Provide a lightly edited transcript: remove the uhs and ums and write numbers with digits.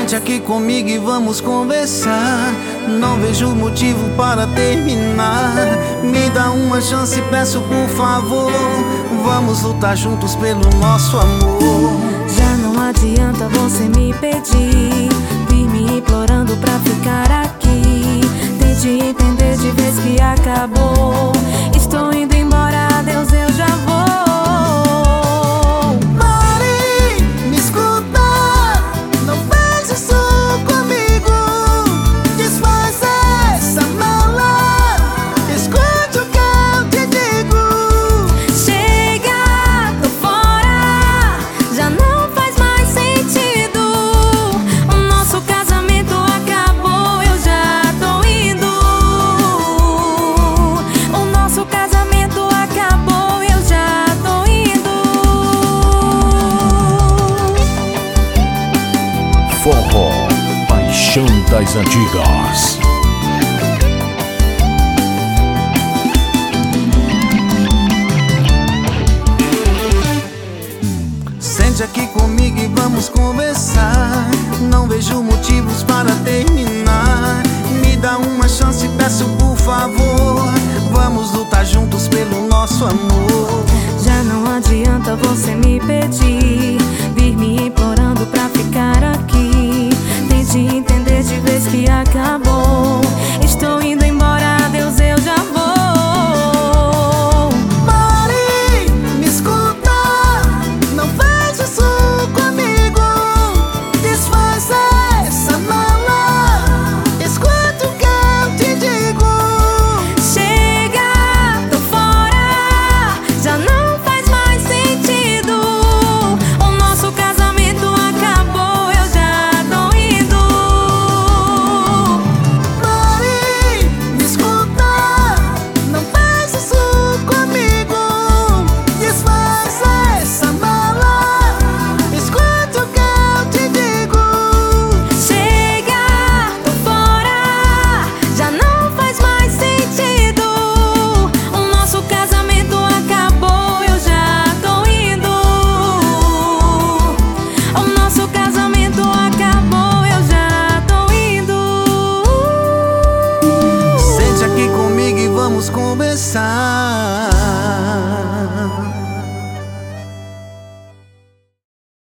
Sente aqui comigo e vamos conversar. Não vejo motivo para terminar. Me dá uma chance, peço por favor. Vamos lutar juntos pelo nosso amor. Já não adianta você me pedir, vir me implorando pra ficar aqui. Tente entender de vez que acabou. Estou indo embora, adeus, eu já vou. Pare, me escuta, não faz isso comigo. Desfaz essa mala, escute o que eu te digo. Chega, tô fora, já não faz mais sentido. O nosso casamento acabou, eu já tô indo. O nosso casamento acabou, eu já tô indo. Forró, paixão das antigas. Sente aqui comigo e vamos conversar. Não vejo motivos para terminar. Me dá uma chance, peço por favor. Vamos lutar juntos pelo nosso amor. Já não adianta você me pedir,